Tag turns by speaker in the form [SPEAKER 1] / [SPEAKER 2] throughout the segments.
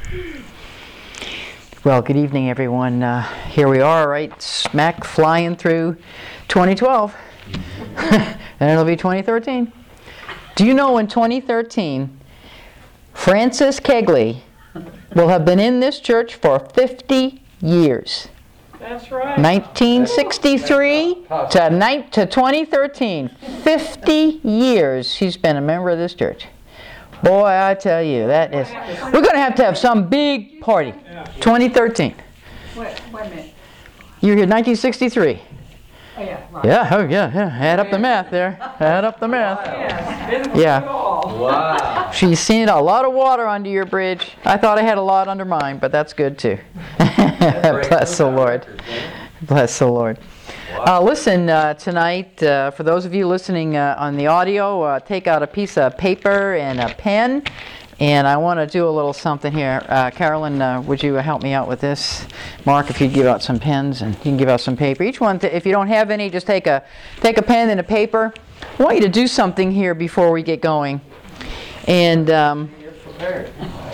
[SPEAKER 1] Well, good evening, everyone. Here we are, right, smack flying through 2012, and it'll be 2013. Do you know in 2013, Francis Kegley will have been in this church for 50 years?
[SPEAKER 2] That's right.
[SPEAKER 1] 1963 to 2013. 50 years he's been a member of this church. Boy, I tell you, that is... We're going to have some big party. 2013.
[SPEAKER 2] Wait a minute.
[SPEAKER 1] You were here 1963.
[SPEAKER 2] Oh, yeah, right.
[SPEAKER 1] Yeah. Add up the math there. Add up the math. Yeah.
[SPEAKER 3] Wow.
[SPEAKER 1] She's seen a lot of water under your bridge. I thought I had a lot under mine, but that's good too. Bless the Lord. Bless the Lord. Listen, tonight, for those of you listening on the audio, take out a piece of paper and a pen, and I want to do a little something here. Carolyn, would you help me out with this? Mark, if you'd give out some pens, and you can give out some paper. Each one, if you don't have any, just take a pen and a paper. I want you to do something here before we get going. And
[SPEAKER 3] You're prepared.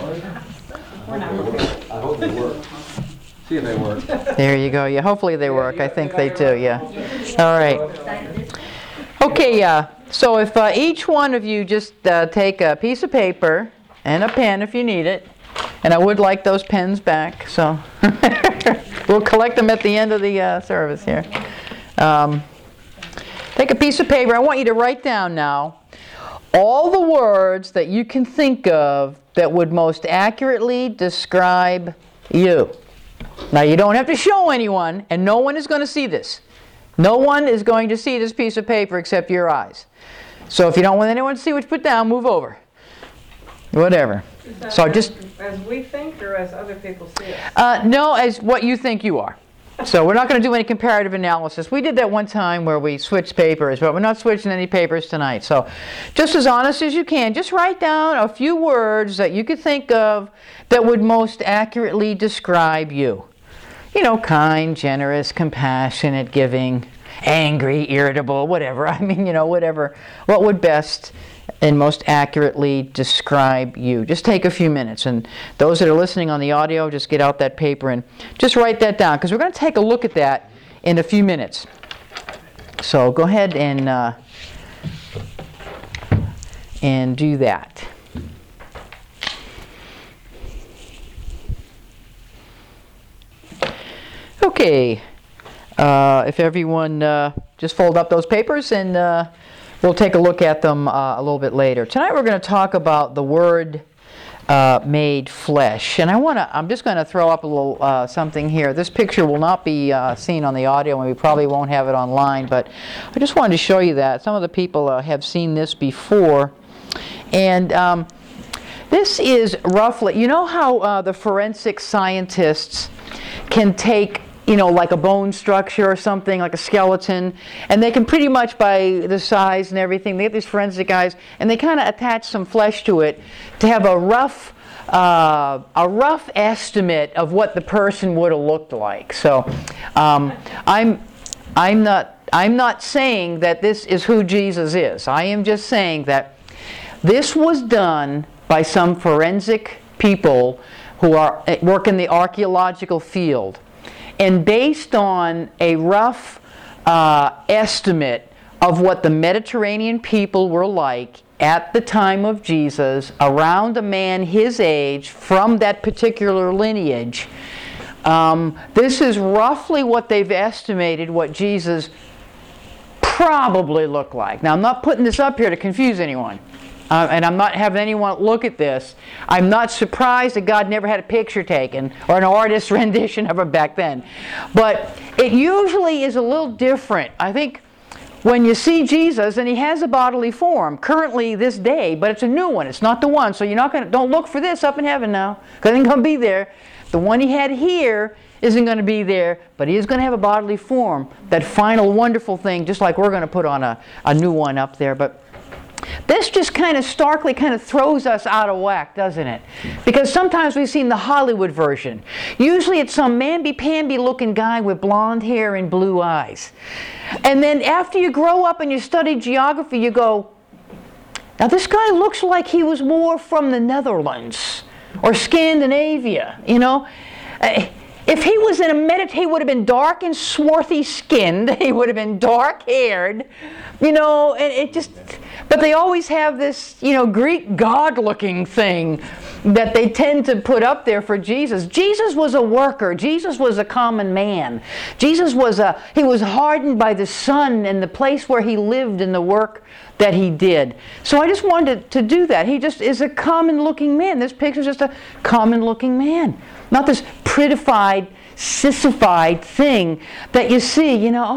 [SPEAKER 3] I hope they work. See if they work.
[SPEAKER 1] there you go. Yeah, hopefully they work. I think they do. Yeah. All right. Okay. So if each one of you just take a piece of paper and a pen if you need it, and I would like those pens back. So we'll collect them at the end of the service here. Take a piece of paper. I want you to write down now all the words that you can think of that would most accurately describe you. Now, you don't have to show anyone, and no one is going to see this. No one is going to see this piece of paper except your eyes. So if you don't want anyone to see what you put down, move over. Whatever. So just...
[SPEAKER 2] As we think or as other people see it?
[SPEAKER 1] No, as what you think you are. So we're not going to do any comparative analysis. We did that one time where we switched papers, but we're not switching any papers tonight. So just as honest as you can, just write down a few words that you could think of that would most accurately describe you. You know, kind, generous, compassionate, giving, angry, irritable, whatever. I mean, you know, whatever. What would best and most accurately describe you? Just take a few minutes. And those that are listening on the audio, just get out that paper and just write that down, because we're going to take a look at that in a few minutes. So go ahead and do that. Okay. If everyone just fold up those papers, and we'll take a look at them a little bit later. Tonight we're going to talk about the Word made flesh. And I'm just going to throw up a little something here. This picture will not be seen on the audio, and we probably won't have it online, but I just wanted to show you that. Some of the people have seen this before. And this is roughly, you know how the forensic scientists can take, you know, like a bone structure or something, like a skeleton, and they can pretty much, by the size and everything, they get these forensic guys, and they kind of attach some flesh to it to have a rough estimate of what the person would have looked like. So I'm not saying that this is who Jesus is. I am just saying that this was done by some forensic people who work in the archaeological field. And based on a rough estimate of what the Mediterranean people were like at the time of Jesus, around a man his age, from that particular lineage, this is roughly what they've estimated what Jesus probably looked like. Now, I'm not putting this up here to confuse anyone. And I'm not having anyone look at this. I'm not surprised that God never had a picture taken or an artist's rendition of him back then. But it usually is a little different. I think when you see Jesus, and he has a bodily form currently this day, but it's a new one. It's not the one. So don't look for this up in heaven now, because it ain't going to be there. The one he had here isn't going to be there, but he is going to have a bodily form. That final wonderful thing, just like we're going to put on a new one up there. But this just kind of starkly kind of throws us out of whack, doesn't it? Because sometimes we've seen the Hollywood version. Usually it's some mamby-pamby looking guy with blonde hair and blue eyes. And then after you grow up and you study geography, you go, now this guy looks like he was more from the Netherlands or Scandinavia, you know. If he was in a he would have been dark and swarthy skinned. He would have been dark haired, you know. And it just, but they always have this, you know, Greek god looking thing that they tend to put up there for Jesus. Jesus was a worker. Jesus was a common man. Jesus was he was hardened by the sun and the place where he lived and the work that he did. So I just wanted to do that. He just is a common looking man. This picture is just a common looking man. Not this prettified, sissified thing that you see, you know,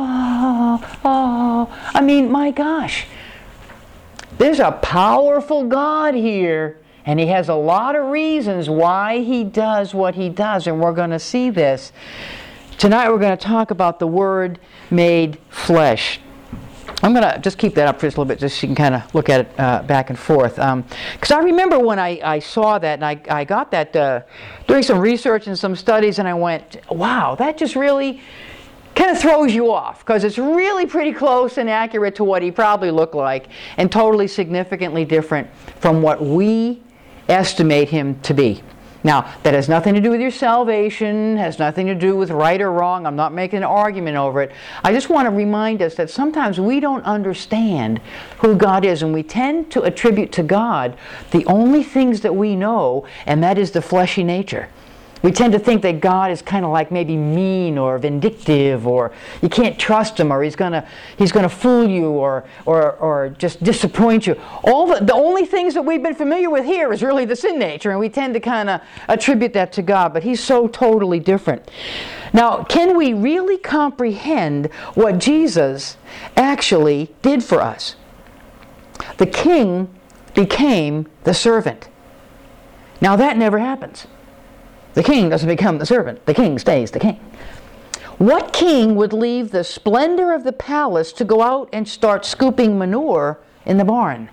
[SPEAKER 1] I mean, my gosh. There's a powerful God here, and he has a lot of reasons why he does what he does, and we're going to see this. Tonight we're going to talk about the Word made flesh. I'm going to just keep that up for just a little bit, just so you can kind of look at it back and forth. Because I remember when I saw that, and I got that doing some research and some studies, and I went, wow, that just really kind of throws you off, because it's really pretty close and accurate to what he probably looked like, and totally significantly different from what we estimate him to be. Now, that has nothing to do with your salvation, has nothing to do with right or wrong. I'm not making an argument over it. I just want to remind us that sometimes we don't understand who God is, and we tend to attribute to God the only things that we know, and that is the fleshy nature. We tend to think that God is kind of like maybe mean or vindictive, or you can't trust him, or he's gonna fool you, or just disappoint you. The only things that we've been familiar with here is really the sin nature, and we tend to kind of attribute that to God, but he's so totally different. Now, can we really comprehend what Jesus actually did for us? The king became the servant. Now that never happens. The king doesn't become the servant. The king stays the king. What king would leave the splendor of the palace to go out and start scooping manure in the barn?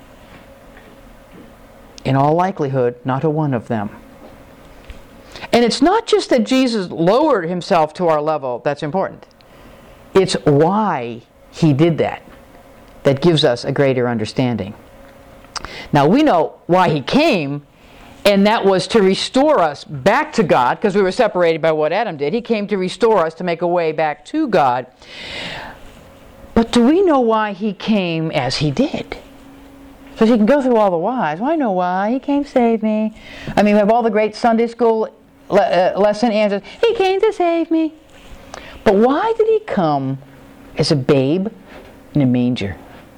[SPEAKER 1] In all likelihood, not a one of them. And it's not just that Jesus lowered himself to our level that's important. It's why he did that that gives us a greater understanding. Now we know why he came, and that was to restore us back to God, because we were separated by what Adam did. He came to restore us, to make a way back to God. But do we know why he came as he did? So you can go through all the whys. Well, I know why. He came to save me. I mean, we have all the great Sunday school lesson answers. He came to save me. But why did he come as a babe in a manger?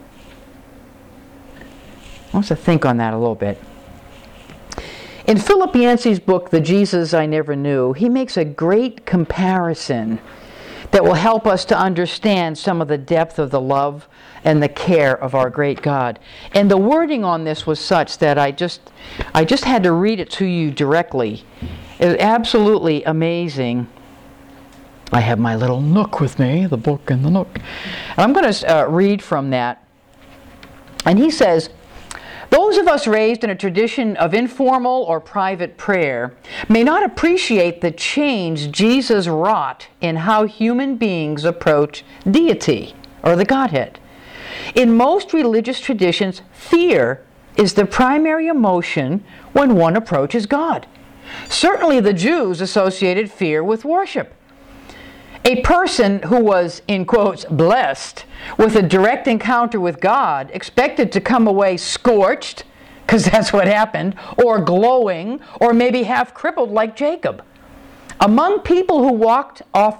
[SPEAKER 1] I want us to think on that a little bit. In Philip Yancey's book, The Jesus I Never Knew, he makes a great comparison that will help us to understand some of the depth of the love and the care of our great God. And the wording on this was such that I just had to read it to you directly. It was absolutely amazing. I have my little nook with me, the book in the nook. And I'm going to read from that. And he says, those of us raised in a tradition of informal or private prayer may not appreciate the change Jesus wrought in how human beings approach deity or the Godhead. In most religious traditions, fear is the primary emotion when one approaches God. Certainly the Jews associated fear with worship. A person who was, in quotes, blessed with a direct encounter with God expected to come away scorched, because that's what happened, or glowing, or maybe half crippled like Jacob. Among people who walled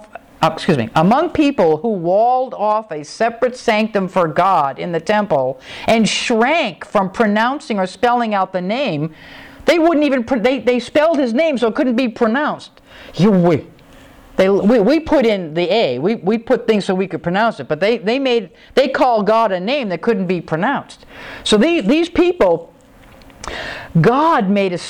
[SPEAKER 1] off a separate sanctum for God in the temple and shrank from pronouncing or spelling out the name, they wouldn't even, they spelled his name so it couldn't be pronounced. We put in the A. We put things so we could pronounce it, but they called God a name that couldn't be pronounced. So these people, God made a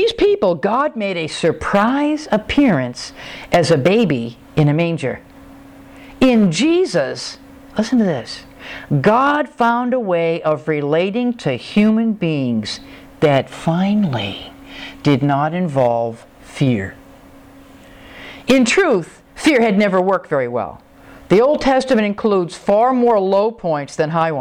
[SPEAKER 1] surprise appearance as a baby in a manger. In Jesus, listen to this, God found a way of relating to human beings that finally did not involve fear. In truth, fear had never worked very well. The Old Testament includes far more low points than high ones.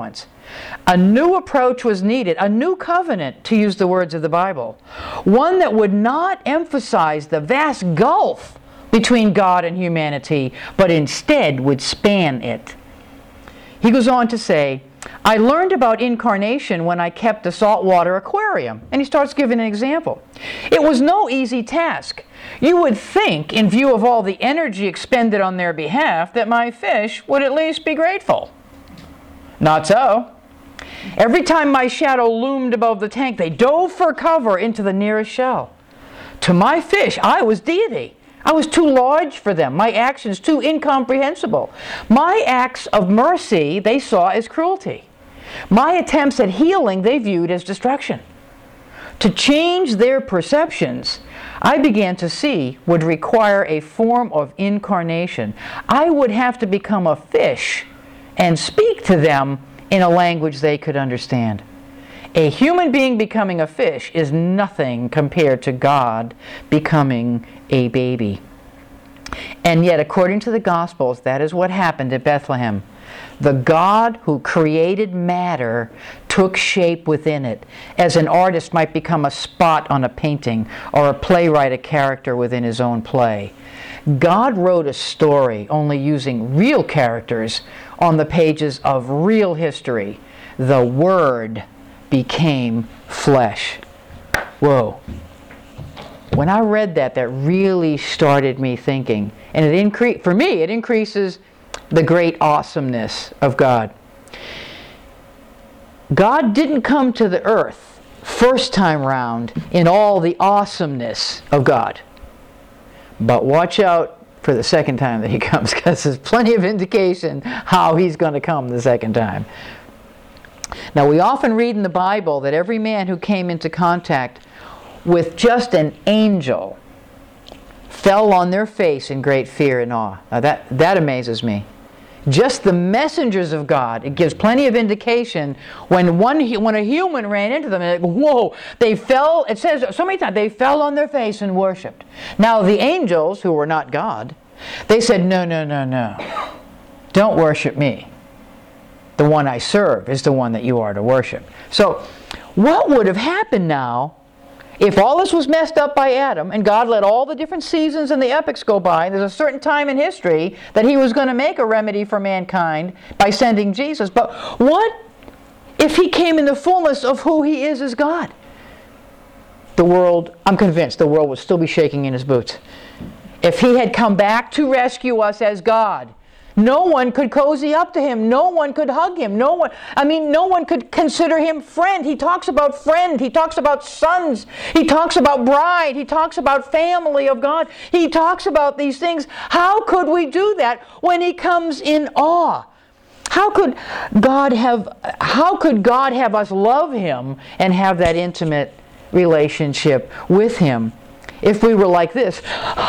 [SPEAKER 1] A new approach was needed, a new covenant, to use the words of the Bible. One that would not emphasize the vast gulf between God and humanity, but instead would span it. He goes on to say, I learned about incarnation when I kept a saltwater aquarium. And he starts giving an example. It was no easy task. You would think, in view of all the energy expended on their behalf, that my fish would at least be grateful. Not so. Every time my shadow loomed above the tank, they dove for cover into the nearest shell. To my fish, I was deity. I was too large for them, my actions too incomprehensible. My acts of mercy they saw as cruelty. My attempts at healing they viewed as destruction. To change their perceptions, I began to see would require a form of incarnation. I would have to become a fish and speak to them in a language they could understand. A human being becoming a fish is nothing compared to God becoming a baby. And yet, according to the Gospels, that is what happened at Bethlehem. The God who created matter took shape within it, as an artist might become a spot on a painting, or a playwright a character within his own play. God wrote a story only using real characters on the pages of real history. The Word became flesh. Whoa. When I read that, that really started me thinking. And for me, it increases the great awesomeness of God. God didn't come to the earth first time round in all the awesomeness of God. But watch out for the second time that he comes, because there's plenty of indication how he's going to come the second time. Now, we often read in the Bible that every man who came into contact with just an angel fell on their face in great fear and awe. Now that amazes me. Just the messengers of God, it gives plenty of indication when a human ran into them, and whoa, they fell, it says so many times, they fell on their face and worshipped. Now the angels, who were not God, they said, no, don't worship me. The one I serve is the one that you are to worship. So what would have happened now if all this was messed up by Adam and God let all the different seasons and the epics go by? There's a certain time in history that he was going to make a remedy for mankind by sending Jesus. But what if he came in the fullness of who he is as God? The world, I'm convinced, the world would still be shaking in his boots. If he had come back to rescue us as God, no one could cozy up to him. No one could hug him. No one could consider him friend. He talks about friend. He talks about sons. He talks about bride. He talks about family of God. He talks about these things. How could we do that when he comes in awe? How could God have us love him and have that intimate relationship with him if we were like this?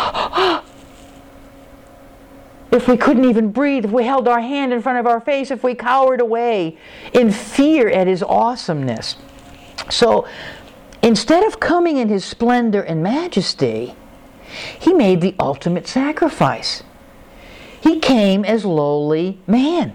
[SPEAKER 1] If we couldn't even breathe, if we held our hand in front of our face, if we cowered away in fear at his awesomeness. So, instead of coming in his splendor and majesty, he made the ultimate sacrifice. He came as lowly man.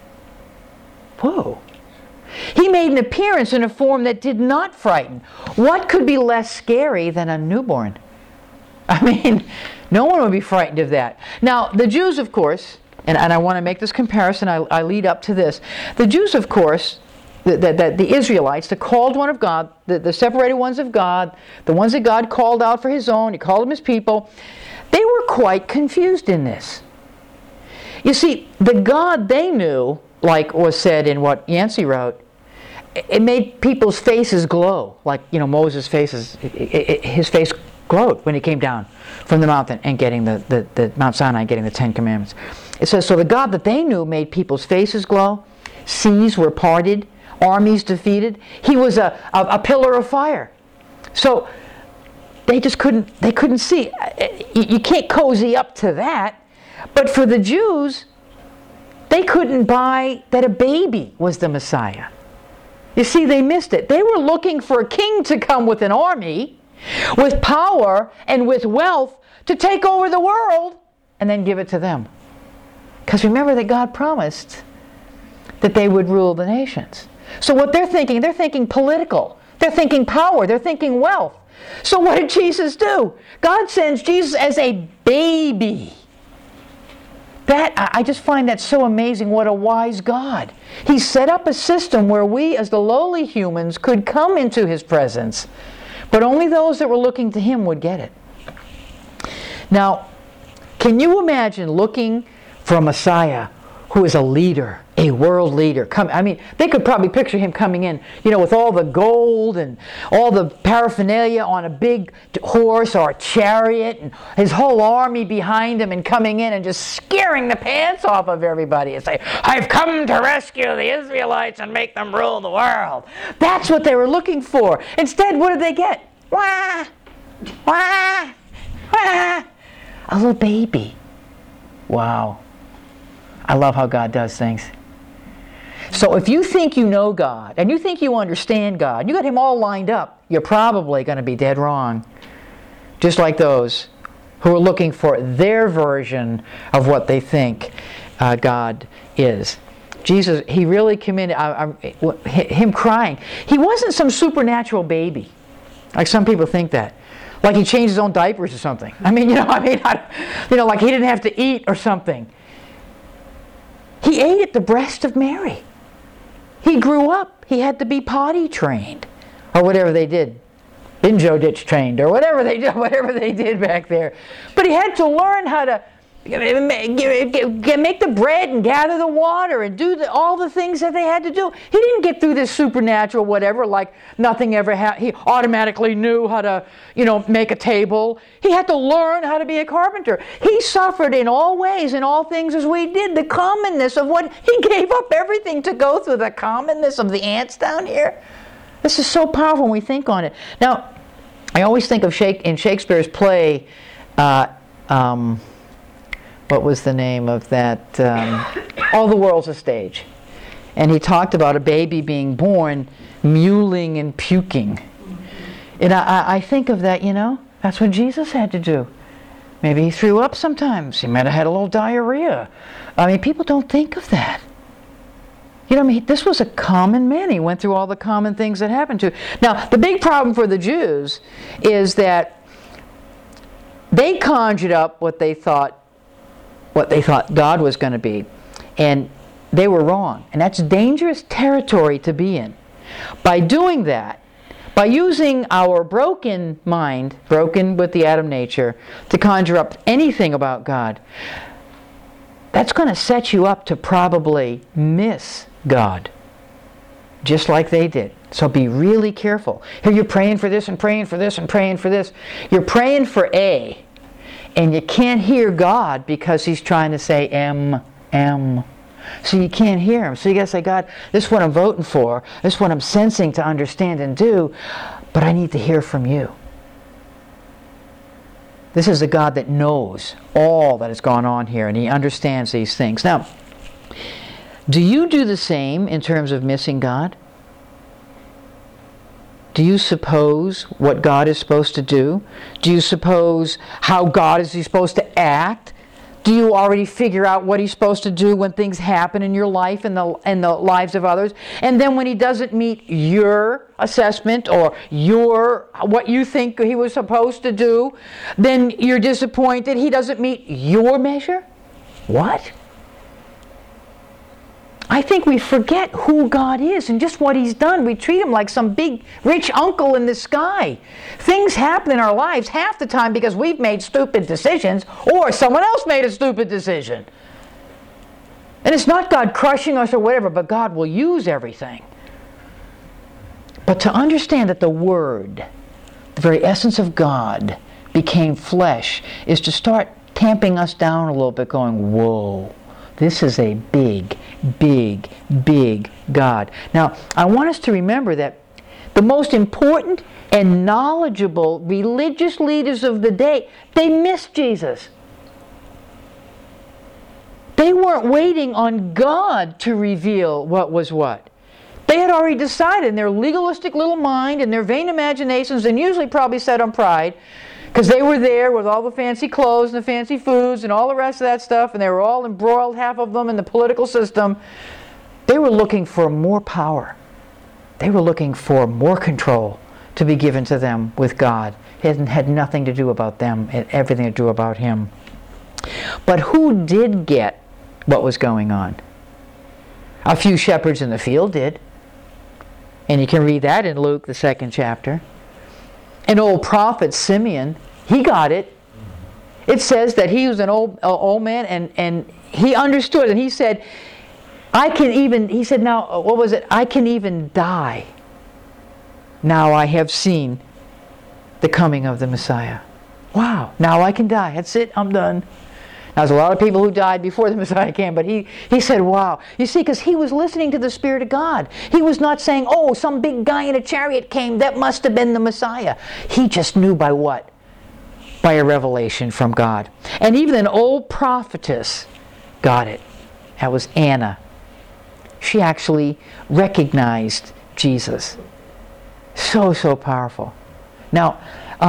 [SPEAKER 1] Whoa. He made an appearance in a form that did not frighten. What could be less scary than a newborn? I mean, no one would be frightened of that. Now, the Jews, of course, and I want to make this comparison, I lead up to this. The Jews, of course, the Israelites, the called one of God, the separated ones of God, the ones that God called out for his own, he called them his people, they were quite confused in this. You see, the God they knew, like was said in what Yancey wrote, it made people's faces glow, like, Moses' his face glowed when he came down from the mountain and getting the Mount Sinai and getting the Ten Commandments. It says, so the God that they knew made people's faces glow, seas were parted, armies defeated. He was a pillar of fire. So they just couldn't see. You can't cozy up to that. But for the Jews, they couldn't buy that a baby was the Messiah. You see, they missed it. They were looking for a king to come with an army, with power and with wealth, to take over the world and then give it to them. Because remember that God promised that they would rule the nations. So what they're thinking political. They're thinking power. They're thinking wealth. So what did Jesus do? God sends Jesus as a baby. I just find that so amazing. What a wise God. He set up a system where we as the lowly humans could come into His presence. But only those that were looking to Him would get it. Now, can you imagine looking for a Messiah who is a leader, a world leader? They could probably picture Him coming in, with all the gold and all the paraphernalia on a big horse or a chariot and His whole army behind Him and coming in and just scaring the pants off of everybody and say, I've come to rescue the Israelites and make them rule the world. That's what they were looking for. Instead, what did they get? Wah! Wah! Wah! A little baby. Wow. I love how God does things. So if you think you know God, and you think you understand God, you got Him all lined up, you're probably going to be dead wrong. Just like those who are looking for their version of what they think God is. Jesus, He really committed, Him crying. He wasn't some supernatural baby, like some people think that. Like He changed His own diapers or something. Like He didn't have to eat or something. He ate at the breast of Mary. He grew up. He had to be potty trained, or whatever they did, Binjo ditch trained, or whatever they did back there. But He had to learn how to make the bread and gather the water and do all the things that they had to do. He didn't get through this supernatural whatever like nothing ever happened. He automatically knew how to, make a table. He had to learn how to be a carpenter. He suffered in all ways, in all things as we did. The commonness of what He gave up everything to go through. The commonness of the ants down here. This is so powerful when we think on it. Now, I always think of in Shakespeare's play. What was the name of that? All the World's a Stage. And he talked about a baby being born, mewling and puking. And I think of that, that's what Jesus had to do. Maybe He threw up sometimes. He might have had a little diarrhea. People don't think of that. This was a common man. He went through all the common things that happened to him. Now, the big problem for the Jews is that they conjured up what they thought God was going to be. And they were wrong. And that's dangerous territory to be in. By doing that, by using our broken mind, broken with the Adam nature, to conjure up anything about God, that's going to set you up to probably miss God. Just like they did. So be really careful. Here you're praying for this and praying for this and praying for this. You're praying for A. And you can't hear God because He's trying to say M. So you can't hear Him. So you got to say, God, this is what I'm voting for. This is what I'm sensing to understand and do. But I need to hear from You. This is a God that knows all that has gone on here. And He understands these things. Now, do you do the same in terms of missing God? Do you suppose what God is supposed to do? Do you suppose how God is supposed to act? Do you already figure out what He's supposed to do when things happen in your life and the lives of others? And then when He doesn't meet your assessment or what you think He was supposed to do, then you're disappointed He doesn't meet your measure? What? I think we forget who God is and just what He's done. We treat Him like some big, rich uncle in the sky. Things happen in our lives half the time because we've made stupid decisions or someone else made a stupid decision. And it's not God crushing us or whatever, but God will use everything. But to understand that the Word, the very essence of God, became flesh is to start tamping us down a little bit, going, whoa. This is a big, big, big God. Now, I want us to remember that the most important and knowledgeable religious leaders of the day, they missed Jesus. They weren't waiting on God to reveal what was what. They had already decided in their legalistic little mind and their vain imaginations, and usually probably set on pride, because they were there with all the fancy clothes and the fancy foods and all the rest of that stuff, and they were all embroiled, half of them, in the political system. They were looking for more power. They were looking for more control to be given to them with God. It had nothing to do about them. It had everything to do about Him. But who did get what was going on? A few shepherds in the field did. And you can read that in Luke, the 2nd chapter. An old prophet, Simeon, he got it. It says that he was an old man, and he understood, and he said, I can even die. Now I have seen the coming of the Messiah. Wow, now I can die. That's it, I'm done. Now, there's a lot of people who died before the Messiah came, but he said, wow. You see, because he was listening to the Spirit of God. He was not saying, oh, some big guy in a chariot came, that must have been the Messiah. He just knew by what? By a revelation from God. And even an old prophetess got it. That was Anna. She actually recognized Jesus. So powerful. Now,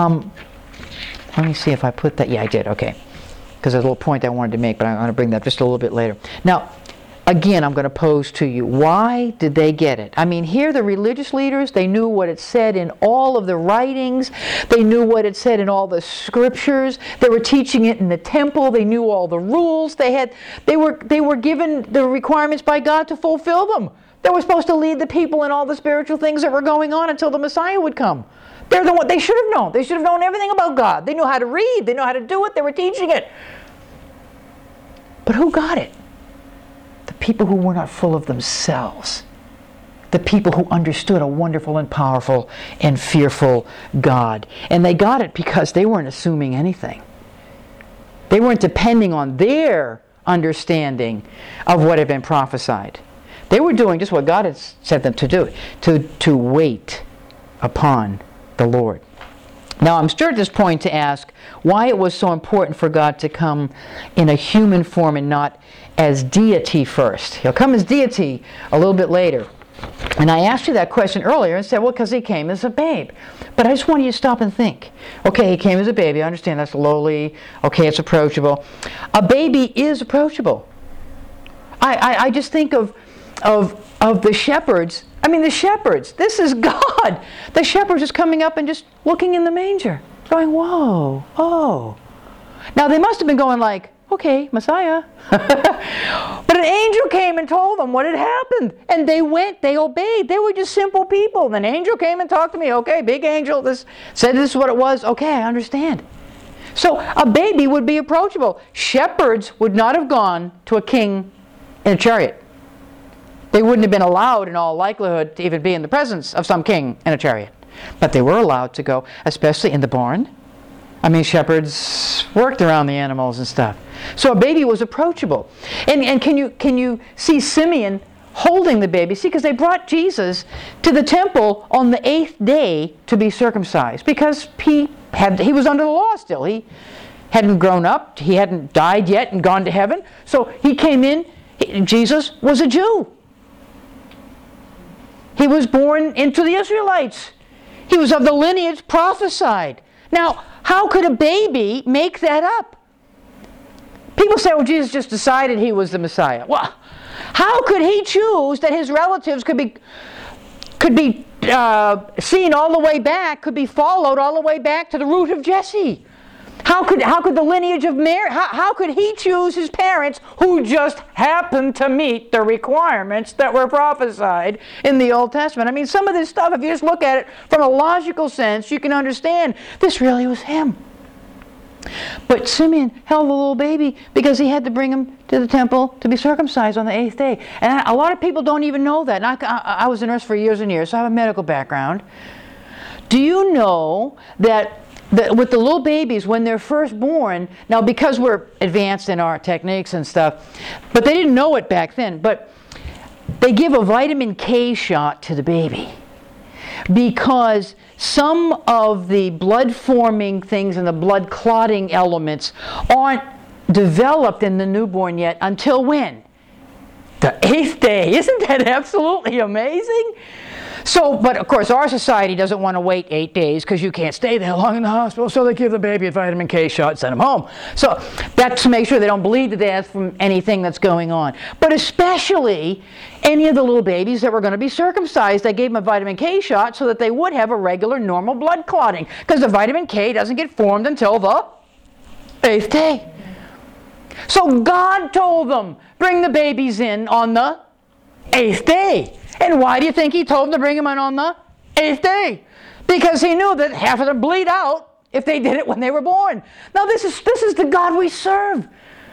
[SPEAKER 1] let me see if I put that. Yeah, I did. Okay. Because there's a little point I wanted to make, but I'm going to bring that just a little bit later. Now, again, I'm going to pose to you, why did they get it? I mean, here the religious leaders, they knew what it said in all of the writings. They knew what it said in all the scriptures. They were teaching it in the temple. They knew all the rules. They were given the requirements by God to fulfill them. They were supposed to lead the people in all the spiritual things that were going on until the Messiah would come. They're the one they should have known. They should have known everything about God. They knew how to read. They knew how to do it. They were teaching it. But who got it? The people who were not full of themselves. The people who understood a wonderful and powerful and fearful God. And they got it because they weren't assuming anything. They weren't depending on their understanding of what had been prophesied. They were doing just what God had said them to do, to wait upon the Lord. Now, I'm stirred at this point to ask why it was so important for God to come in a human form and not as deity first. He'll come as deity a little bit later. And I asked you that question earlier and said, well, because he came as a babe. But I just want you to stop and think. Okay, he came as a baby. I understand that's lowly. Okay, it's approachable. A baby is approachable. I just think of the shepherds. I mean, the shepherds, this is God. The shepherds just coming up and just looking in the manger, going, whoa, oh. Now, they must have been going like, okay, Messiah. But an angel came and told them what had happened. And they went, they obeyed. They were just simple people. And an angel came and talked to me. Okay, big angel, said this is what it was. Okay, I understand. So a baby would be approachable. Shepherds would not have gone to a king in a chariot. They wouldn't have been allowed, in all likelihood, to even be in the presence of some king in a chariot. But they were allowed to go, especially in the barn. I mean, shepherds worked around the animals and stuff. So a baby was approachable. And can you see Simeon holding the baby? See, because they brought Jesus to the temple on the 8th day to be circumcised. Because he was under the law still. He hadn't grown up. He hadn't died yet and gone to heaven. So he came in. Jesus was a Jew. He was born into the Israelites. He was of the lineage prophesied. Now, how could a baby make that up? People say, well, Jesus just decided he was the Messiah. Well, how could he choose that his relatives could be seen all the way back, could be followed all the way back to the root of Jesse? How could the lineage of Mary, how could he choose his parents who just happened to meet the requirements that were prophesied in the Old Testament? I mean, some of this stuff, if you just look at it from a logical sense, you can understand this really was him. But Simeon held the little baby because he had to bring him to the temple to be circumcised on the 8th day. And a lot of people don't even know that. And I was a nurse for years and years, so I have a medical background. Do you know that with the little babies, when they're first born, now because we're advanced in our techniques and stuff, but they didn't know it back then, but they give a vitamin K shot to the baby because some of the blood-forming things and the blood-clotting elements aren't developed in the newborn yet until when? The 8th day. Isn't that absolutely amazing? So, but of course our society doesn't want to wait 8 days because you can't stay that long in the hospital, so they give the baby a vitamin K shot and send them home. So that's to make sure they don't bleed to death from anything that's going on. But especially any of the little babies that were going to be circumcised, they gave them a vitamin K shot so that they would have a regular normal blood clotting, because the vitamin K doesn't get formed until the 8th day. So God told them, bring the babies in on the 8th day. And why do you think he told them to bring them in on the 8th day? Because he knew that half of them bleed out if they did it when they were born. Now this is the God we serve.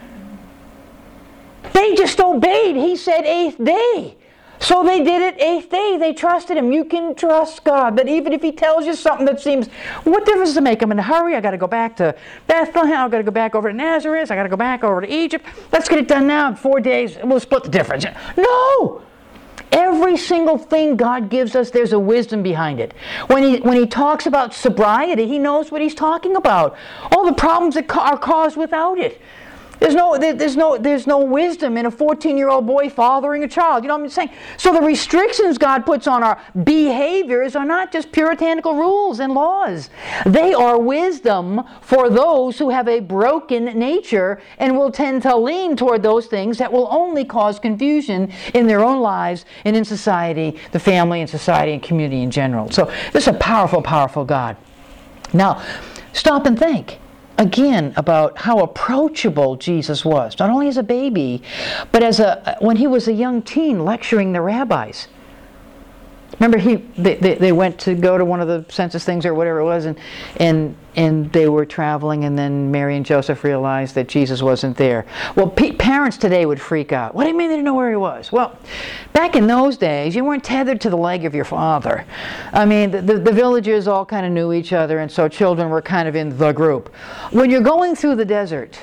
[SPEAKER 1] They just obeyed. He said 8th day. So they did it 8th day. They trusted him. You can trust God. But even if he tells you something that seems, what difference does it make? I'm in a hurry. I got to go back to Bethlehem. I got to go back over to Nazareth. I got to go back over to Egypt. Let's get it done now in 4 days. We'll split the difference. No! Every single thing God gives us, there's a wisdom behind it. When he talks about sobriety, he knows what he's talking about. All the problems that are caused without it. There's no wisdom in a 14-year-old boy fathering a child. You know what I'm saying? So the restrictions God puts on our behaviors are not just puritanical rules and laws. They are wisdom for those who have a broken nature and will tend to lean toward those things that will only cause confusion in their own lives and in society, the family and society and community in general. So this is a powerful, powerful God. Now, stop and think again about how approachable Jesus was, not only as a baby, but as when he was a young teen lecturing the rabbis. Remember, they went to go to one of the census things or whatever it was, and they were traveling, and then Mary and Joseph realized that Jesus wasn't there. Well, parents today would freak out. What do you mean they didn't know where he was? Well, back in those days, you weren't tethered to the leg of your father. I mean, the villagers all kind of knew each other, and so children were kind of in the group. When you're going through the desert,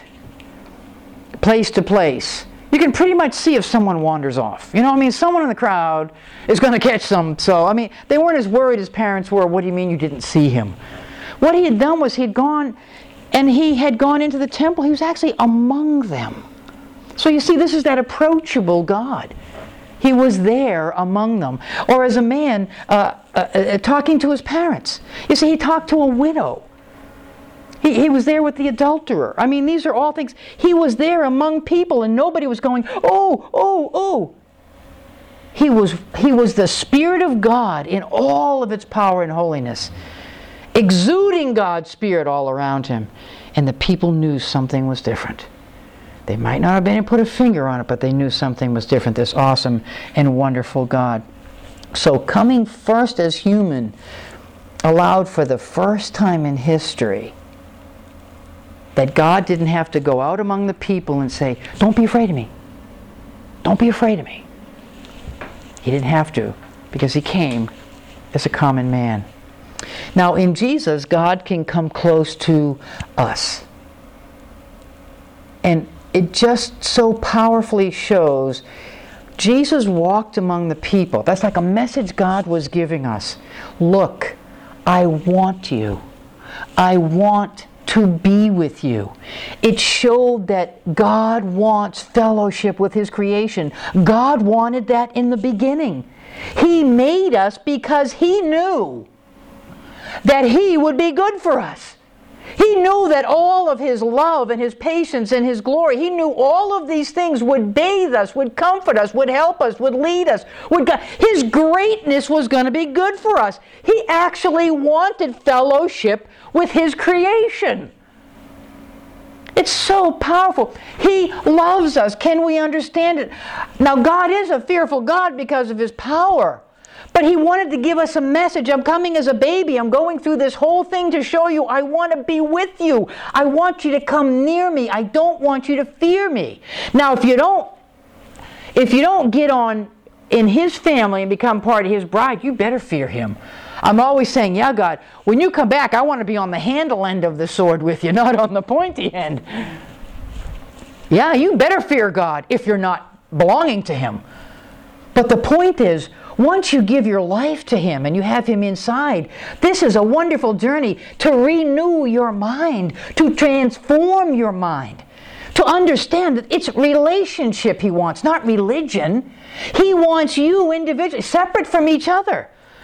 [SPEAKER 1] place to place, you can pretty much see if someone wanders off. You know what I mean? Someone in the crowd is going to catch them. So, I mean, they weren't as worried as parents were. What do you mean you didn't see him? What he had done was he had gone into the temple. He was actually among them. So you see, this is that approachable God. He was there among them. Or as a man talking to his parents. You see, he talked to a widow. He was there with the adulterer. I mean, these are all things. He was there among people, and nobody was going, oh, oh, oh. He was the Spirit of God in all of its power and holiness, exuding God's Spirit all around him. And the people knew something was different. They might not have been able to put a finger on it, but they knew something was different, this awesome and wonderful God. So coming first as human allowed for the first time in history that God didn't have to go out among the people and say, don't be afraid of me. Don't be afraid of me. He didn't have to, because he came as a common man. Now in Jesus, God can come close to us. And it just so powerfully shows Jesus walked among the people. That's like a message God was giving us. Look, I want you. I want to be with you. It showed that God wants fellowship with his creation. God wanted that in the beginning. He made us because he knew that he would be good for us. He knew that all of his love and his patience and his glory, he knew all of these things would bathe us, would comfort us, would help us, would lead us. His greatness was going to be good for us. He actually wanted fellowship with his creation. It's so powerful. He loves us. Can we understand it? Now, God is a fearful God because of his power. But he wanted to give us a message. I'm coming as a baby. I'm going through this whole thing to show you I want to be with you. I want you to come near me. I don't want you to fear me. Now, if you don't get on in his family and become part of his bride, you better fear him. I'm always saying, yeah, God, when you come back, I want to be on the handle end of the sword with you, not on the pointy end. Yeah, you better fear God if you're not belonging to him. But the point is, once you give your life to him and you have him inside, this is a wonderful journey to renew your mind, to transform your mind, to understand that it's relationship he wants, not religion. He wants you individually, separate from each other.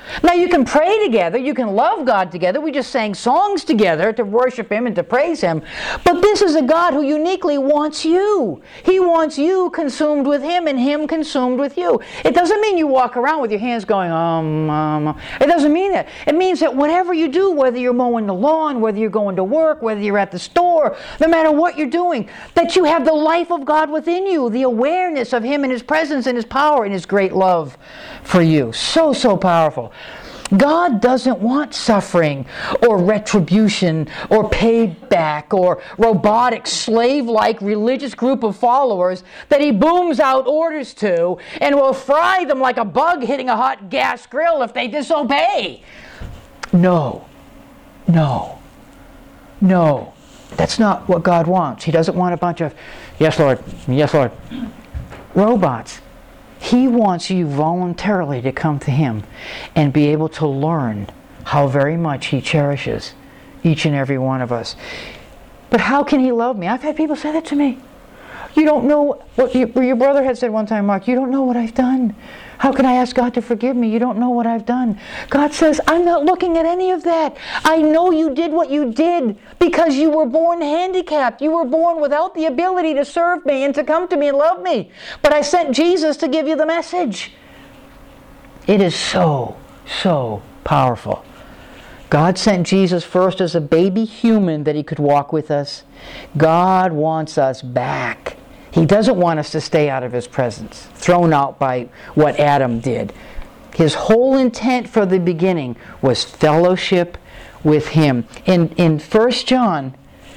[SPEAKER 1] Now you can pray together, you can love God together. We just sang songs together to worship Him and to praise Him. But this is a God who uniquely wants you. He wants you consumed with Him and Him consumed with you. It doesn't mean you walk around with your hands going, It doesn't mean that. It means that whatever you do, whether you're mowing the lawn, whether you're going to work, whether you're at the store, no matter what you're doing, that you have the life of God within you, the awareness of Him and His presence and His power and His great love for you. So, so powerful. God doesn't want suffering or retribution or payback or robotic, slave-like religious group of followers that He booms out orders to and will fry them like a bug hitting a hot gas grill if they disobey. No. No. No. That's not what God wants. He doesn't want a bunch of, yes, Lord, yes, Lord, robots. He wants you voluntarily to come to Him and be able to learn how very much He cherishes each and every one of us. But how can He love me? I've had people say that to me. You don't know what your brother had said one time, Mark, you don't know what I've done. How can I ask God to forgive me? You don't know what I've done. God says, I'm not looking at any of that. I know you did what you did because you were born handicapped. You were born without the ability to serve me and to come to me and love me. But I sent Jesus to give you the message. It is so, so powerful. God sent Jesus first as a baby human that He could walk with us. God wants us back. He doesn't want us to stay out of His presence, thrown out by what Adam did. His whole intent for the beginning was fellowship with Him. In 1 John,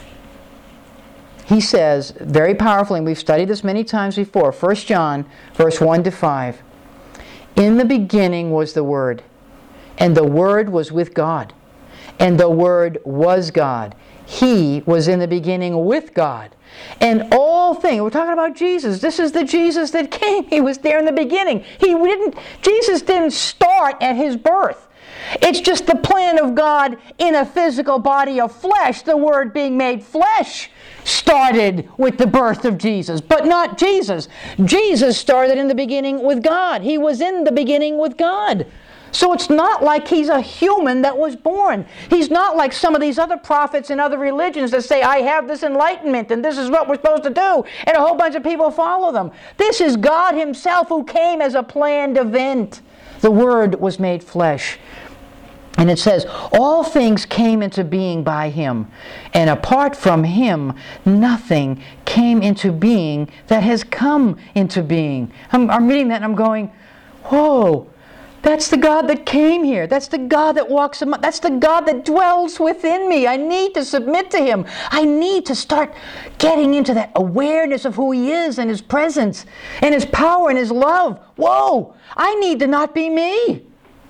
[SPEAKER 1] he says, very powerfully, and we've studied this many times before, 1 John, verse 1 to 5, in the beginning was the Word, and the Word was with God, and the Word was God. He was in the beginning with God. And all things, we're talking about Jesus. This is the Jesus that came. He was there in the beginning. Jesus didn't start at His birth. It's just the plan of God in a physical body of flesh. The Word being made flesh started with the birth of Jesus, but not Jesus. Jesus started in the beginning with God. He was in the beginning with God. So it's not like He's a human that was born. He's not like some of these other prophets in other religions that say, I have this enlightenment and this is what we're supposed to do, and a whole bunch of people follow them. This is God Himself who came as a planned event. The Word was made flesh. And it says, all things came into being by Him, and apart from Him, nothing came into being that has come into being. I'm reading that and I'm going, whoa. That's the God that came here. That's the God that walks among. That's the God that dwells within me. I need to submit to Him. I need to start getting into that awareness of who He is and His presence and His power and His love. Whoa! I need to not be me.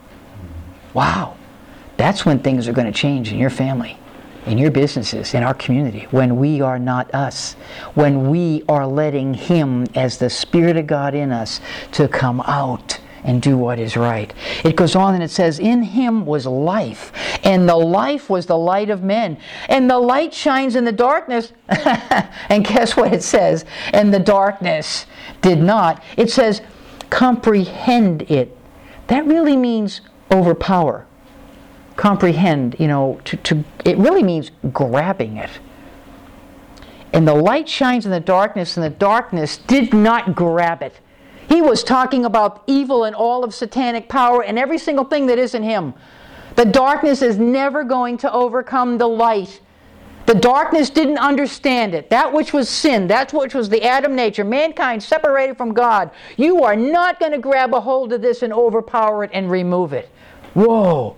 [SPEAKER 1] Wow. That's when things are going to change in your family, in your businesses, in our community, when we are not us, when we are letting Him as the Spirit of God in us to come out and do what is right. It goes on and it says, in Him was life, and the life was the light of men. And the light shines in the darkness. And guess what it says? And the darkness did not. It says, comprehend it. That really means overpower. Comprehend, it really means grabbing it. And the light shines in the darkness, and the darkness did not grab it. He was talking about evil and all of satanic power and every single thing that is in Him. The darkness is never going to overcome the light. The darkness didn't understand it. That which was sin, that which was the Adam nature, mankind separated from God. You are not going to grab a hold of this and overpower it and remove it. Whoa!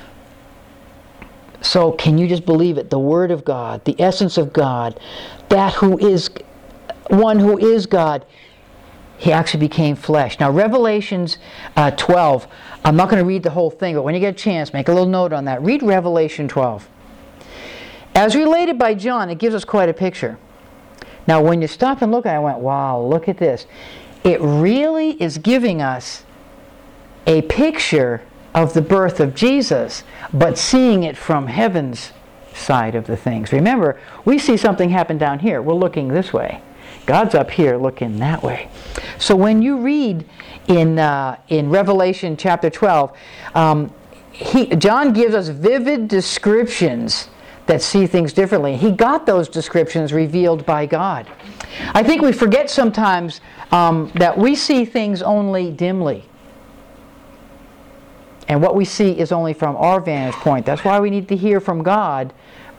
[SPEAKER 1] So can you just believe it? The Word of God, the essence of God, that who is one who is God, He actually became flesh. Now, Revelations 12, I'm not going to read the whole thing, but when you get a chance, make a little note on that. Read Revelation 12. As related by John, it gives us quite a picture. Now, when you stop and look at it, I went, wow, look at this. It really is giving us a picture of the birth of Jesus, but seeing it from heaven's side of the things. Remember, we see something happen down here. We're looking this way. God's up here looking that way. So when you read in Revelation chapter 12, John gives us vivid descriptions that see things differently. He got those descriptions revealed by God. I think we forget sometimes that we see things only dimly. And what we see is only from our vantage point. That's why we need to hear from God.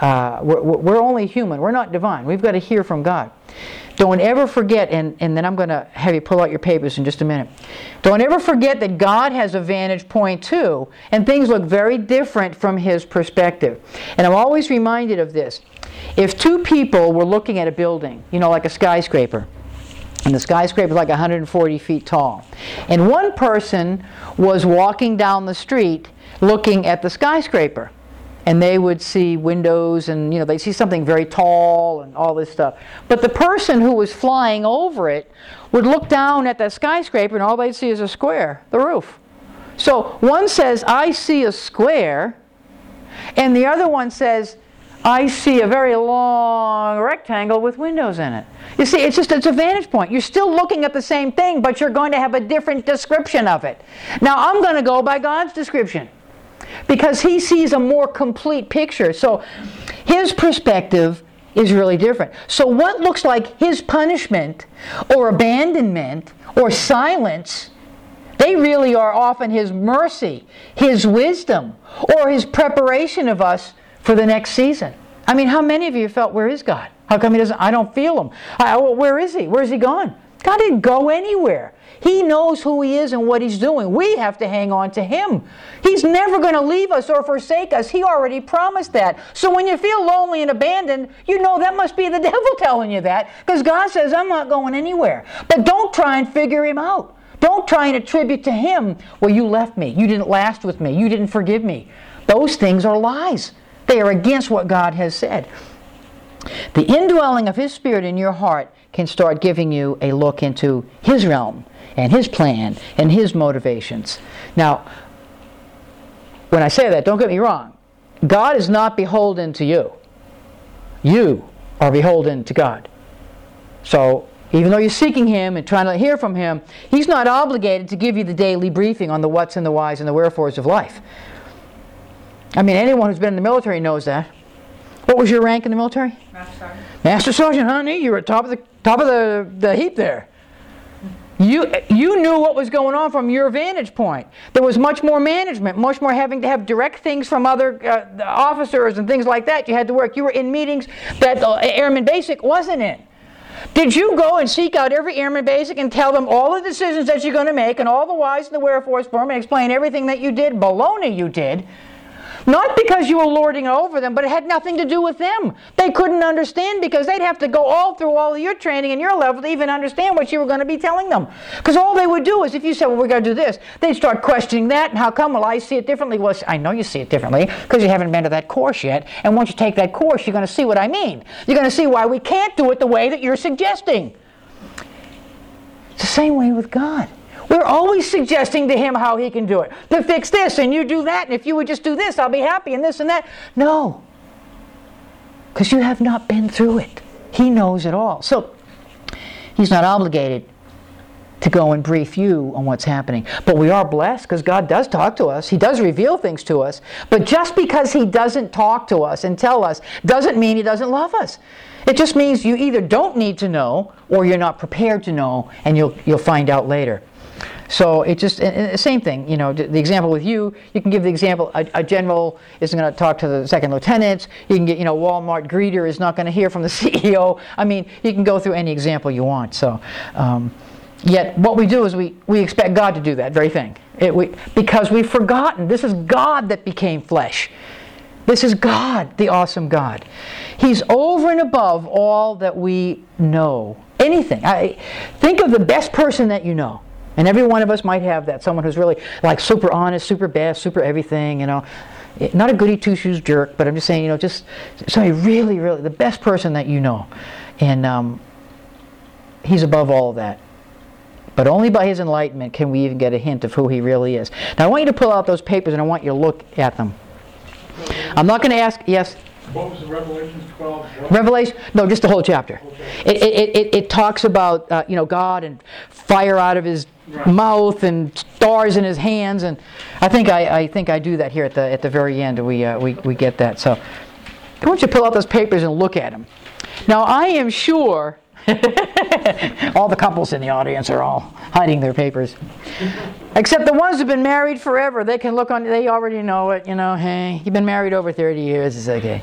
[SPEAKER 1] We're only human. We're not divine. We've got to hear from God. Don't ever forget, and then I'm going to have you pull out your papers in just a minute. Don't ever forget that God has a vantage point too, and things look very different from His perspective. And I'm always reminded of this. If two people were looking at a building, like a skyscraper, and the skyscraper is like 140 feet tall, and one person was walking down the street looking at the skyscraper, and they would see windows and they'd see something very tall and all this stuff. But the person who was flying over it would look down at that skyscraper and all they'd see is a square, the roof. So one says, I see a square, and the other one says, I see a very long rectangle with windows in it. You see, it's a vantage point. You're still looking at the same thing, but you're going to have a different description of it. Now, I'm going to go by God's description, because He sees a more complete picture. So His perspective is really different. So what looks like His punishment or abandonment or silence, they really are often His mercy, His wisdom, or His preparation of us for the next season. I mean, how many of you felt, where is God? How come He doesn't? I don't feel Him. Where is He? Where's He gone? God didn't go anywhere. He knows who He is and what He's doing. We have to hang on to Him. He's never going to leave us or forsake us. He already promised that. So when you feel lonely and abandoned, that must be the devil telling you that, because God says, I'm not going anywhere. But don't try and figure Him out. Don't try and attribute to Him, well, you left me. You didn't last with me. You didn't forgive me. Those things are lies. They are against what God has said. The indwelling of His Spirit in your heart can start giving you a look into His realm and His plan and His motivations. Now, when I say that, don't get me wrong. God is not beholden to you. You are beholden to God. So, even though you're seeking Him and trying to hear from Him, He's not obligated to give you the daily briefing on the what's and the whys and the wherefores of life. I mean, anyone who's been in the military knows that. What was your rank in the military?
[SPEAKER 2] Master Sergeant.
[SPEAKER 1] Master Sergeant, honey, you were at top of the heap there. You knew what was going on from your vantage point. There was much more management, much more having to have direct things from other officers and things like that. You had to work. You were in meetings that Airman Basic wasn't in. Did you go and seek out every Airman Basic and tell them all the decisions that you're going to make and all the whys and the wherefores for them and explain everything that you did? Baloney you did. Not because you were lording it over them, but it had nothing to do with them. They couldn't understand because they'd have to go all through all of your training and your level to even understand what you were going to be telling them. Because all they would do is, if you said, well, we're going to do this, they'd start questioning that, and how come? Well, I see it differently. Well, I know you see it differently because you haven't been to that course yet, and once you take that course, you're going to see what I mean. You're going to see why we can't do it the way that you're suggesting. It's the same way with God. We're always suggesting to Him how He can do it. To fix this, and you do that, and if you would just do this, I'll be happy, and this and that. No. Because you have not been through it. He knows it all. So, He's not obligated to go and brief you on what's happening. But we are blessed because God does talk to us. He does reveal things to us. But just because He doesn't talk to us and tell us doesn't mean He doesn't love us. It just means you either don't need to know or you're not prepared to know, and you'll find out later. So it just, same thing, the example with you can give the example, a general isn't going to talk to the second lieutenants, you can get, Walmart greeter is not going to hear from the CEO. I mean, you can go through any example you want. So, yet what we do is we expect God to do that very thing. Because we've forgotten, this is God that became flesh. This is God, the awesome God. He's over and above all that we know. Anything. Think of the best person that you know. And every one of us might have that. Someone who's really like super honest, super best, super everything, Not a goody two-shoes jerk, but I'm just saying, just somebody really, really, the best person that you know. And He's above all of that. But only by His enlightenment can we even get a hint of who He really is. Now I want you to pull out those papers and I want you to look at them. I'm not going to ask, yes?
[SPEAKER 4] What was the Revelation 12? What?
[SPEAKER 1] Revelation, no, just the whole chapter. It talks about God and fire out of his mouth and stars in his hands, and I think I do that here at the very end. We get that. So I want you to pull out those papers and look at them. Now I am sure all the couples in the audience are all hiding their papers, except the ones who've been married forever. They can look on. They already know it. Hey, you've been married over 30 years. It's okay.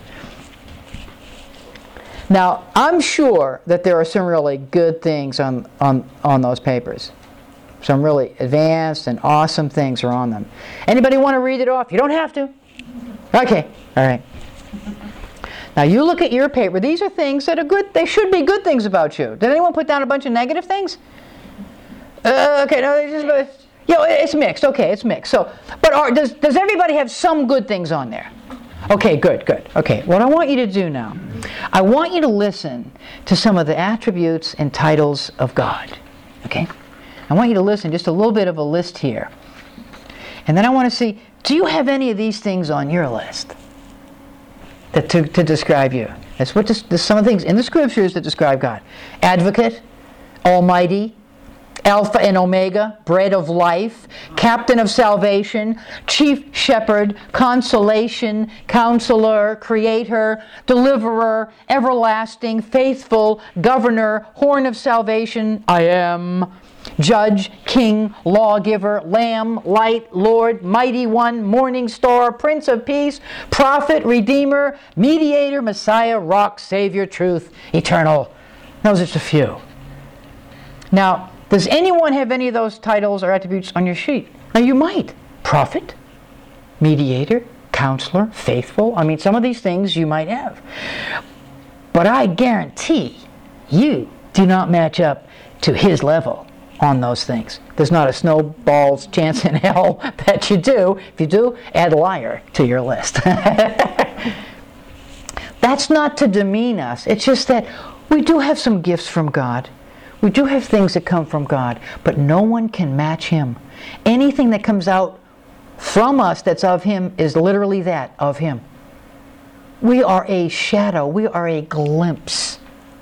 [SPEAKER 1] Now, I'm sure that there are some really good things on those papers. Some really advanced and awesome things are on them. Anybody want to read it off? You don't have to. Okay, all right. Now, you look at your paper. These are things that are good. They should be good things about you. Did anyone put down a bunch of negative things? Okay, no, it's mixed. Okay, it's mixed. So, but does everybody have some good things on there? Okay, good. Okay, what I want you to do now, I want you to listen to some of the attributes and titles of God. Okay? I want you to listen, just a little bit of a list here. And then I want to see, do you have any of these things on your list to describe you? That's what there's some of the things in the Scriptures that describe God. Advocate, Almighty, Alpha and Omega, Bread of Life, Captain of Salvation, Chief Shepherd, Consolation, Counselor, Creator, Deliverer, Everlasting, Faithful, Governor, Horn of Salvation, I Am, Judge, King, Lawgiver, Lamb, Light, Lord, Mighty One, Morning Star, Prince of Peace, Prophet, Redeemer, Mediator, Messiah, Rock, Savior, Truth, Eternal. Those are just a few. Now, does anyone have any of those titles or attributes on your sheet? Now you might. Prophet, mediator, counselor, faithful. I mean, some of these things you might have. But I guarantee you do not match up to his level on those things. There's not a snowball's chance in hell that you do. If you do, add liar to your list. That's not to demean us. It's just that we do have some gifts from God. We do have things that come from God, but no one can match Him. Anything that comes out from us that's of Him is literally that, of Him. We are a shadow. We are a glimpse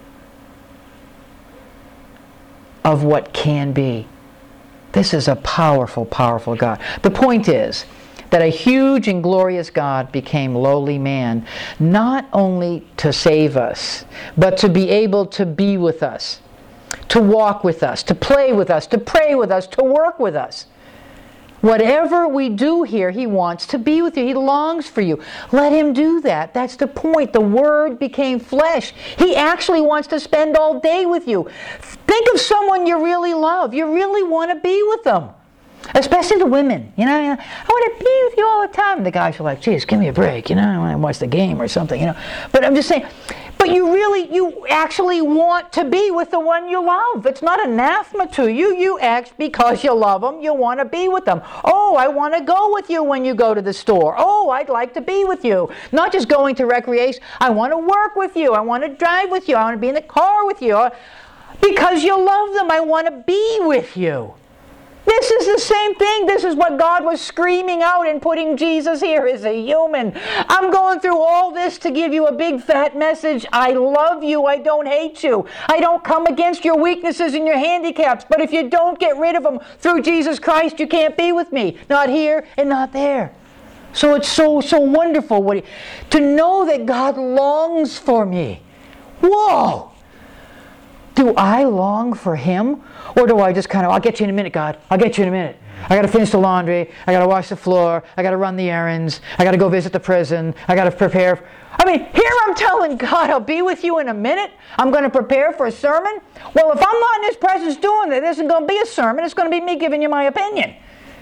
[SPEAKER 1] of what can be. This is a powerful, powerful God. The point is that a huge and glorious God became lowly man, not only to save us, but to be able to be with us, to walk with us, to play with us, to pray with us, to work with us. Whatever we do here, He wants to be with you. He longs for you. Let Him do that. That's the point. The Word became flesh. He actually wants to spend all day with you. Think of someone you really love. You really want to be with them. Especially the women. I want to be with you all the time. The guys are like, geez, give me a break. I want to watch the game or something. But I'm just saying, but you actually want to be with the one you love. It's not anathema to you. You act because you love them. You want to be with them. Oh, I want to go with you when you go to the store. Oh, I'd like to be with you. Not just going to recreation. I want to work with you. I want to drive with you. I want to be in the car with you. Because you love them. I want to be with you. This is the same thing. This is what God was screaming out in putting Jesus here as a human. I'm going through all this to give you a big fat message. I love you. I don't hate you. I don't come against your weaknesses and your handicaps. But if you don't get rid of them through Jesus Christ, you can't be with me. Not here and not there. So it's so wonderful to know that God longs for me. Whoa! Do I long for Him? Or do I just I'll get you in a minute, God. I'll get you in a minute. I got to finish the laundry. I got to wash the floor. I got to run the errands. I got to go visit the prison. I got to prepare. Here I'm telling God, I'll be with you in a minute. I'm going to prepare for a sermon. Well, if I'm not in His presence doing it, it isn't going to be a sermon. It's going to be me giving you my opinion.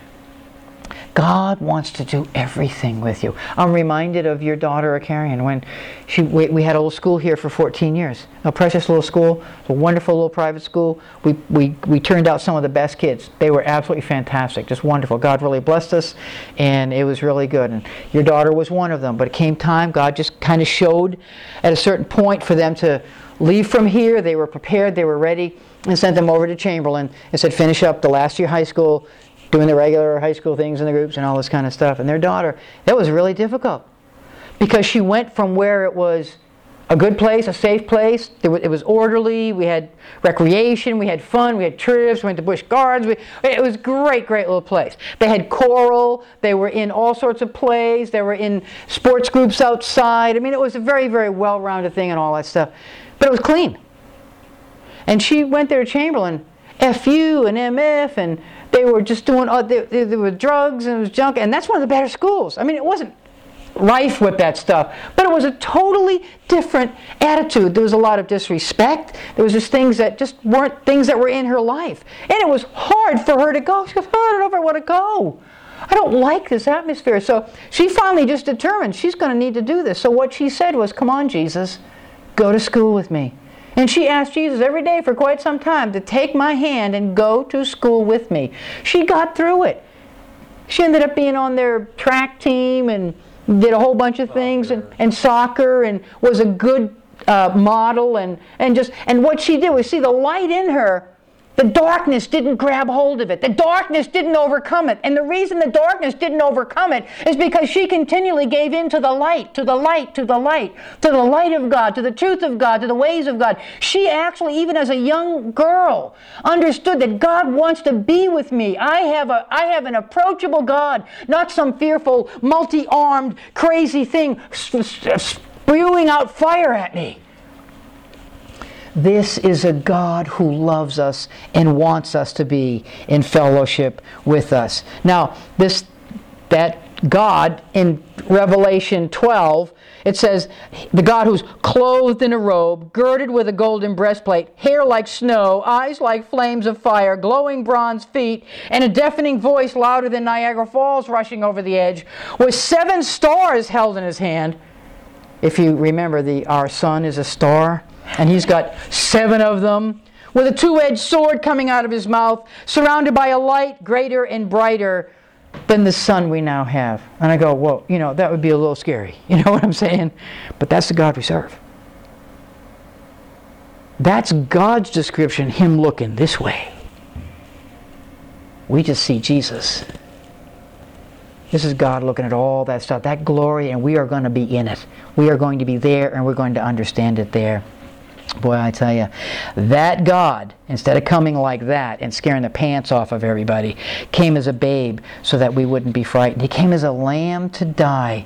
[SPEAKER 1] God wants to do everything with you. I'm reminded of your daughter, Karen, when we had a little school here for 14 years. A precious little school, a wonderful little private school. We turned out some of the best kids. They were absolutely fantastic, just wonderful. God really blessed us, and it was really good. And your daughter was one of them. But it came time, God just kind of showed at a certain point for them to leave from here. They were prepared, they were ready, and sent them over to Chamberlain and said, finish up the last year high school, doing the regular high school things in the groups and all this kind of stuff. And their daughter, that was really difficult. because she went from where it was a good place, a safe place. It was orderly. We had recreation. We had fun. We had trips. We went to Busch Gardens. It was a great, great little place. They had choral. They were in all sorts of plays. They were in sports groups outside. I mean, it was a very, very well-rounded thing and all that stuff. But it was clean. And she went there to Chamberlain, FU and MF, and they were just doing, there were drugs and it was junk. And that's one of the better schools. I mean, it wasn't rife with that stuff, but it was a totally different attitude. There was a lot of disrespect. There was just things that just weren't things that were in her life, and it was hard for her to go. She goes, "Oh, I don't know if I want to go. I don't like this atmosphere." So she finally just determined she's going to need to do this. So what she said was, "Come on, Jesus, go to school with me." And she asked Jesus every day for quite some time to take my hand and go to school with me. She got through it. She ended up being on their track team and did a whole bunch of things, and soccer, and was a good model, and what she did was, see, the light in her, the darkness didn't grab hold of it. The darkness didn't overcome it. And the reason the darkness didn't overcome it is because she continually gave in to the light, to the light, to the light, to the light of God, to the truth of God, to the ways of God. She actually, even as a young girl, understood that God wants to be with me. I have an approachable God, not some fearful, multi-armed, crazy thing spewing out fire at me. This is a God who loves us and wants us to be in fellowship with us. Now, that God in Revelation 12, it says, the God who's clothed in a robe, girded with a golden breastplate, hair like snow, eyes like flames of fire, glowing bronze feet, and a deafening voice louder than Niagara Falls rushing over the edge, with 7 stars held in his hand. If you remember, our sun is a star. And he's got 7 of them, with a 2-edged sword coming out of his mouth, surrounded by a light greater and brighter than the sun we now have. And I go, well, that would be a little scary. You know what I'm saying? But that's the God we serve. That's God's description, him looking this way. We just see Jesus. This is God looking at all that stuff, that glory, and we are going to be in it. We are going to be there, and we're going to understand it there. Boy, I tell you, that God, instead of coming like that and scaring the pants off of everybody, came as a babe so that we wouldn't be frightened. He came as a lamb to die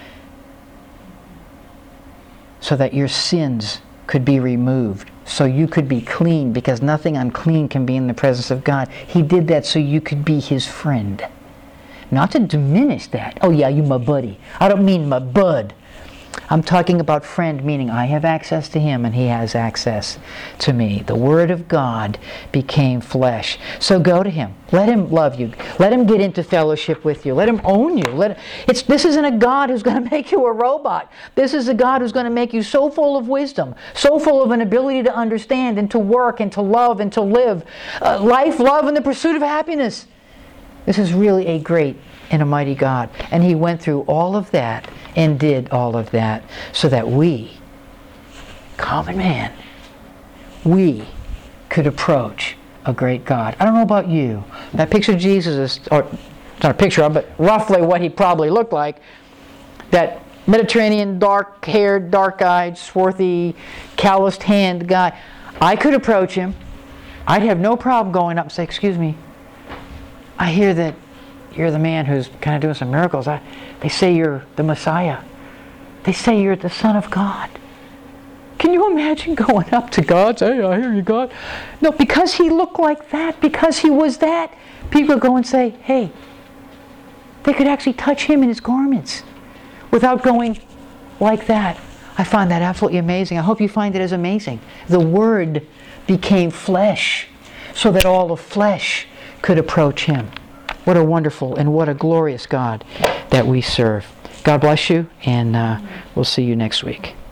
[SPEAKER 1] so that your sins could be removed, so you could be clean, because nothing unclean can be in the presence of God. He did that so you could be his friend. Not to diminish that. Oh yeah, you my buddy. I don't mean my bud. I'm talking about friend, meaning I have access to him and he has access to me. The Word of God became flesh. So go to him. Let him love you. Let him get into fellowship with you. Let him own you. This isn't a God who's going to make you a robot. This is a God who's going to make you so full of wisdom, so full of an ability to understand and to work and to love and to live. Life, love, and the pursuit of happiness. This is really a great and a mighty God. And he went through all of that and did all of that so that we, common man, we could approach a great God. I don't know about you. That picture of Jesus is, or not a picture of, but roughly what he probably looked like. That Mediterranean, dark-haired, dark-eyed, swarthy, calloused hand guy. I could approach him. I'd have no problem going up and say, "Excuse me, I hear that you're the man who's kind of doing some miracles. They say you're the Messiah. They say you're the Son of God." Can you imagine going up to God, say, "Hey, I hear you, God"? No, because he looked like that, because he was that, people go and say, hey, they could actually touch him in his garments without going like that. I find that absolutely amazing. I hope you find it as amazing. The Word became flesh so that all of flesh could approach him. What a wonderful and what a glorious God that we serve. God bless you, and we'll see you next week.